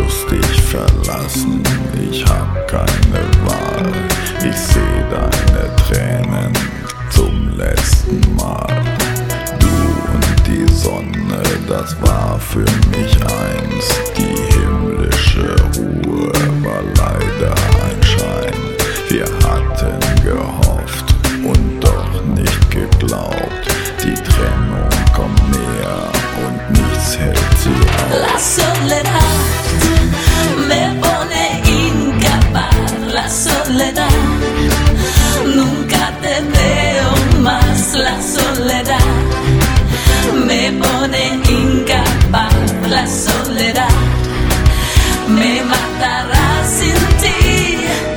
muss dich verlassen, ich hab keine Wahl. Ich seh deine Tränen zum letzten Mal. Du und die Sonne, das war für mich eins. Die himmlische Ruhe war leider ein Schein. Wir hatten gehofft und doch nicht geglaubt. Die Trennung kommt näher und nichts hält sie auf. La soledad me pone incapaz. La soledad, nunca te veo más. La soledad me pone incapaz. La soledad me matará sin ti.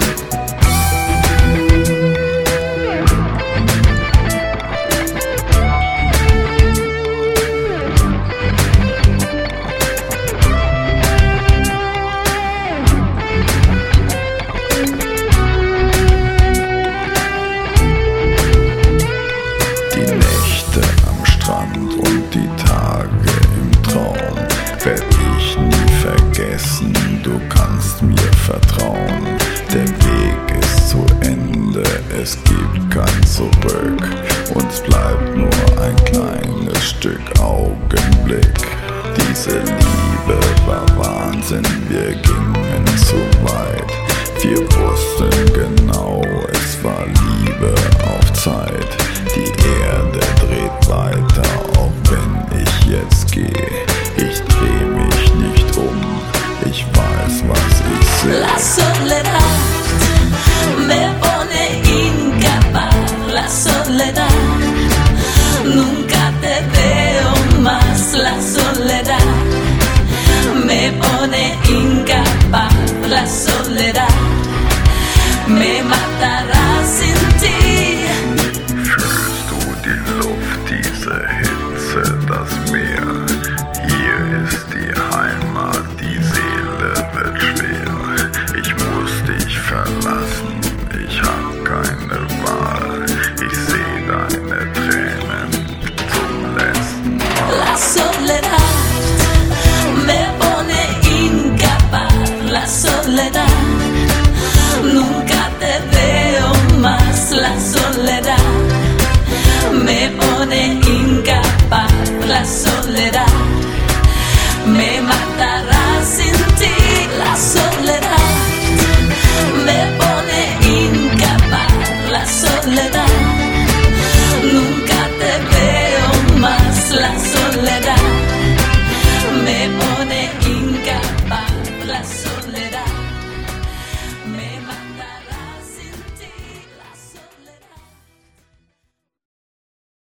Und die Tage im Traum werd ich nie vergessen, du kannst mir vertrauen. Der Weg ist zu Ende, es gibt kein Zurück. Uns bleibt nur ein kleines Stück Augenblick. Diese Liebe war Wahnsinn, wir gingen zu weit. Wir wussten genau, es war Liebe auf Zeit.